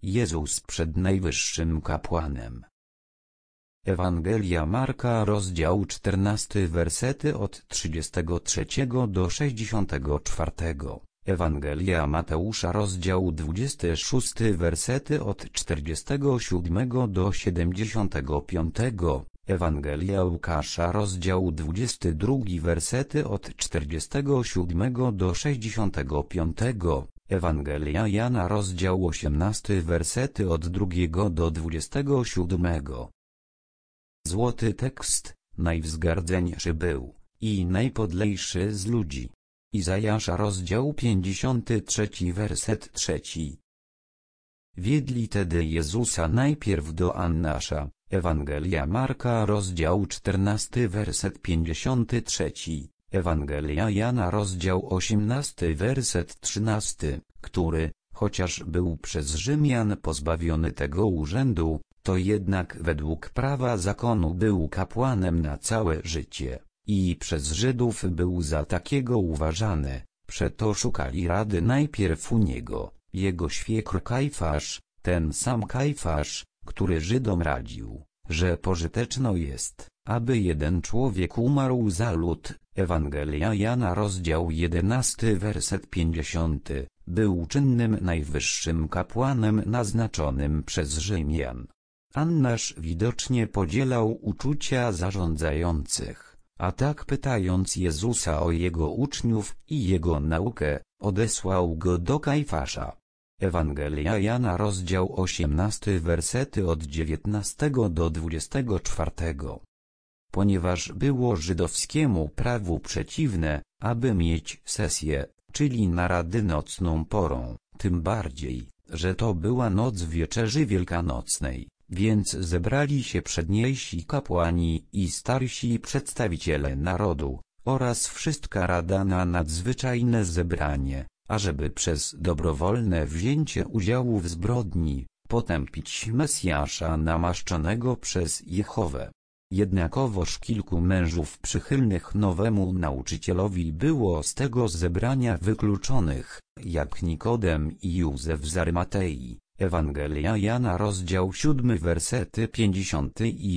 Jezus przed najwyższym kapłanem. Ewangelia Marka, rozdział 14, wersety od 33 do 64. Ewangelia Mateusza, rozdział 26, wersety od 47 do 75. Ewangelia Łukasza, rozdział 22, wersety od 47 do 65. Ewangelia Jana, rozdział 18, wersety od 2 do 27. Złoty tekst, najwzgardzeńszy był, i najpodlejszy z ludzi. Izajasza, rozdział 53, werset 3. Wiedli tedy Jezusa najpierw do Annasza. Ewangelia Marka, rozdział 14, werset 53. Ewangelia Jana, rozdział 18, werset 13, który, chociaż był przez Rzymian pozbawiony tego urzędu, to jednak według prawa zakonu był kapłanem na całe życie, i przez Żydów był za takiego uważany, przeto szukali rady najpierw u niego, jego świekr Kajfasz, ten sam Kajfasz, który Żydom radził, że pożyteczno jest, aby jeden człowiek umarł za lud. Ewangelia Jana, rozdział 11, werset 50, był czynnym najwyższym kapłanem naznaczonym przez Rzymian. Annasz widocznie podzielał uczucia zarządzających, a tak pytając Jezusa o jego uczniów i jego naukę, odesłał go do Kajfasza. Ewangelia Jana, rozdział 18, wersety od 19 do 24. Ponieważ było żydowskiemu prawu przeciwne, aby mieć sesję, czyli narady nocną porą, tym bardziej, że to była noc wieczerzy wielkanocnej, więc zebrali się przedniejsi kapłani i starsi przedstawiciele narodu, oraz wszystka rada na nadzwyczajne zebranie, ażeby przez dobrowolne wzięcie udziału w zbrodni, potępić Mesjasza namaszczonego przez Jehowę. Jednakowoż kilku mężów przychylnych nowemu nauczycielowi było z tego zebrania wykluczonych, jak Nikodem i Józef z Arymatei. Ewangelia Jana, rozdział 7, wersety 50 i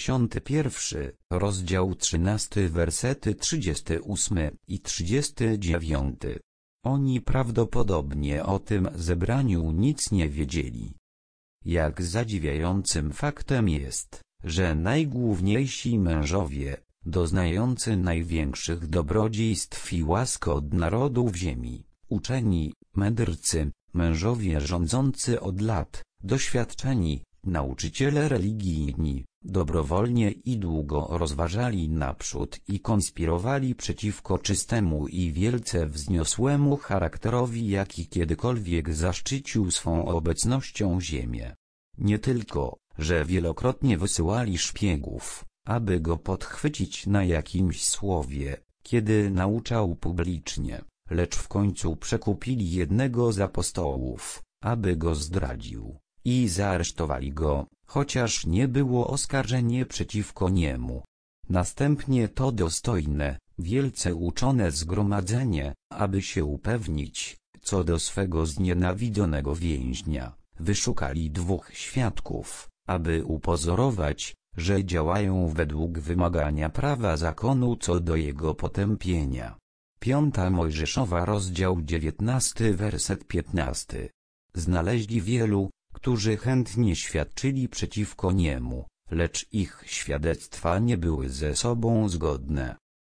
51, rozdział 13, wersety 38 i 39. Oni prawdopodobnie o tym zebraniu nic nie wiedzieli. Jak zadziwiającym faktem jest, że najgłówniejsi mężowie, doznający największych dobrodziejstw i łask od narodów ziemi, uczeni, mędrcy, mężowie rządzący od lat, doświadczeni, nauczyciele religijni, dobrowolnie i długo rozważali naprzód i konspirowali przeciwko czystemu i wielce wzniosłemu charakterowi, jaki kiedykolwiek zaszczycił swą obecnością ziemię. Nie tylko, że wielokrotnie wysyłali szpiegów, aby go podchwycić na jakimś słowie, kiedy nauczał publicznie, lecz w końcu przekupili jednego z apostołów, aby go zdradził, i zaaresztowali go, chociaż nie było oskarżenie przeciwko niemu. Następnie to dostojne, wielce uczone zgromadzenie, aby się upewnić, co do swego znienawidzonego więźnia, wyszukali dwóch świadków, aby upozorować, że działają według wymagania prawa zakonu co do jego potępienia. 5 Mojżeszowa, rozdział 19, werset 15. Znaleźli wielu, którzy chętnie świadczyli przeciwko niemu, lecz ich świadectwa nie były ze sobą zgodne.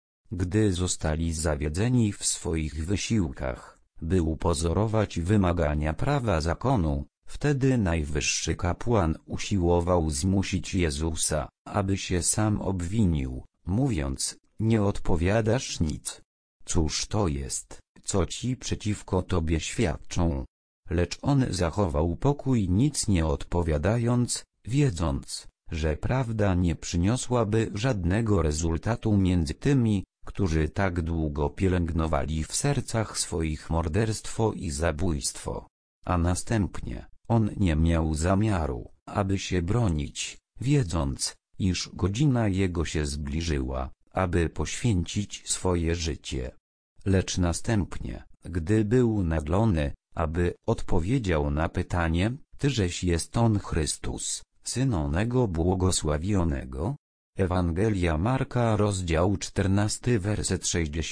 Gdy zostali zawiedzeni w swoich wysiłkach, by upozorować wymagania prawa zakonu, wtedy najwyższy kapłan usiłował zmusić Jezusa, aby się sam obwinił, mówiąc: nie odpowiadasz nic. Cóż to jest, co ci przeciwko tobie świadczą? Lecz on zachował pokój, nic nie odpowiadając, wiedząc, że prawda nie przyniosłaby żadnego rezultatu między tymi, którzy tak długo pielęgnowali w sercach swoich morderstwo i zabójstwo. A następnie, on nie miał zamiaru, aby się bronić, wiedząc, iż godzina jego się zbliżyła, aby poświęcić swoje życie. Lecz następnie, gdy był naglony, aby odpowiedział na pytanie, Tyżeś jest on Chrystus, Syn onego błogosławionego? Ewangelia Marka rozdział 14 werset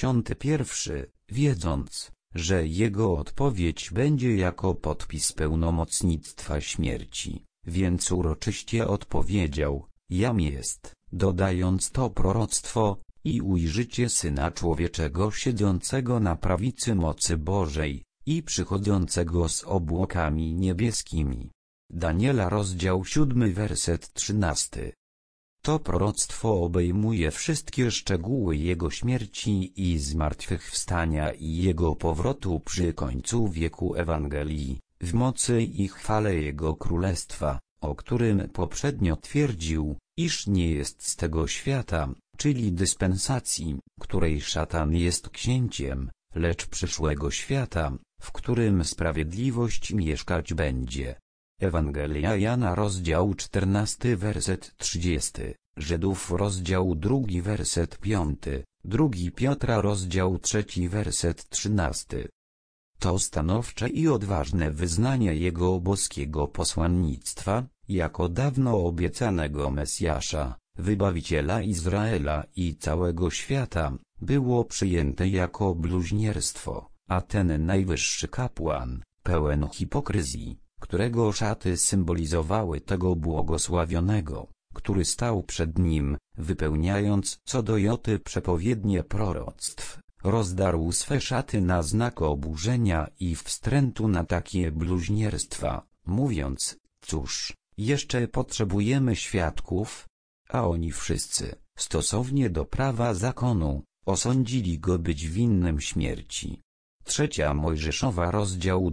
61. Wiedząc, że jego odpowiedź będzie jako podpis pełnomocnictwa śmierci, więc uroczyście odpowiedział: Jam jest, dodając to proroctwo: i ujrzycie Syna Człowieczego siedzącego na prawicy mocy Bożej i przychodzącego z obłokami niebieskimi. Daniela rozdział 7 werset 13. To proroctwo obejmuje wszystkie szczegóły jego śmierci i zmartwychwstania i jego powrotu przy końcu wieku Ewangelii, w mocy i chwale jego królestwa, o którym poprzednio twierdził, iż nie jest z tego świata, czyli dyspensacji, której szatan jest księciem, lecz przyszłego świata, w którym sprawiedliwość mieszkać będzie. Ewangelia Jana rozdział 14 werset 30, Żydów rozdział 2 werset 5, 2 Piotra rozdział 3 werset 13. To stanowcze i odważne wyznanie jego boskiego posłannictwa, jako dawno obiecanego Mesjasza, Wybawiciela Izraela i całego świata, było przyjęte jako bluźnierstwo, a ten najwyższy kapłan, pełen hipokryzji, którego szaty symbolizowały tego błogosławionego, który stał przed nim, wypełniając co do joty przepowiednie proroctw, rozdarł swe szaty na znak oburzenia i wstrętu na takie bluźnierstwa, mówiąc: cóż, jeszcze potrzebujemy świadków? A oni wszyscy, stosownie do prawa zakonu, osądzili go być winnym śmierci. 3 Mojżeszowa rozdział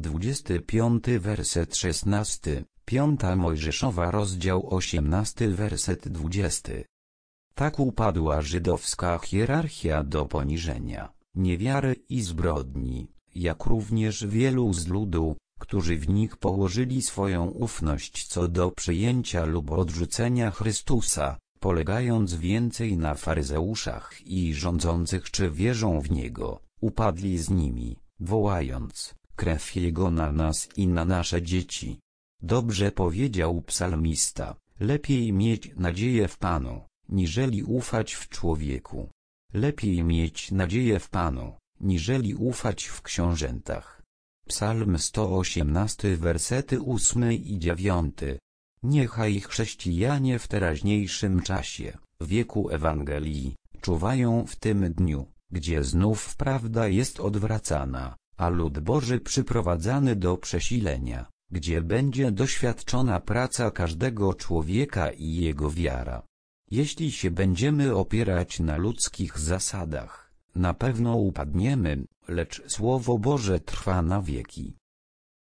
25 werset 16, 5 Mojżeszowa rozdział 18 werset 20. Tak upadła żydowska hierarchia do poniżenia, niewiary i zbrodni, jak również wielu z ludu, którzy w nich położyli swoją ufność co do przyjęcia lub odrzucenia Chrystusa, polegając więcej na faryzeuszach i rządzących, czy wierzą w Niego, upadli z nimi, wołając: krew Jego na nas i na nasze dzieci. Dobrze powiedział psalmista: lepiej mieć nadzieję w Panu, niżeli ufać w człowieku. Lepiej mieć nadzieję w Panu, niżeli ufać w książętach. Psalm 118 wersety 8 i 9. Niechaj chrześcijanie w teraźniejszym czasie, wieku Ewangelii, czuwają w tym dniu, gdzie znów prawda jest odwracana, a lud Boży przyprowadzany do przesilenia, gdzie będzie doświadczona praca każdego człowieka i jego wiara. Jeśli się będziemy opierać na ludzkich zasadach, na pewno upadniemy, lecz Słowo Boże trwa na wieki.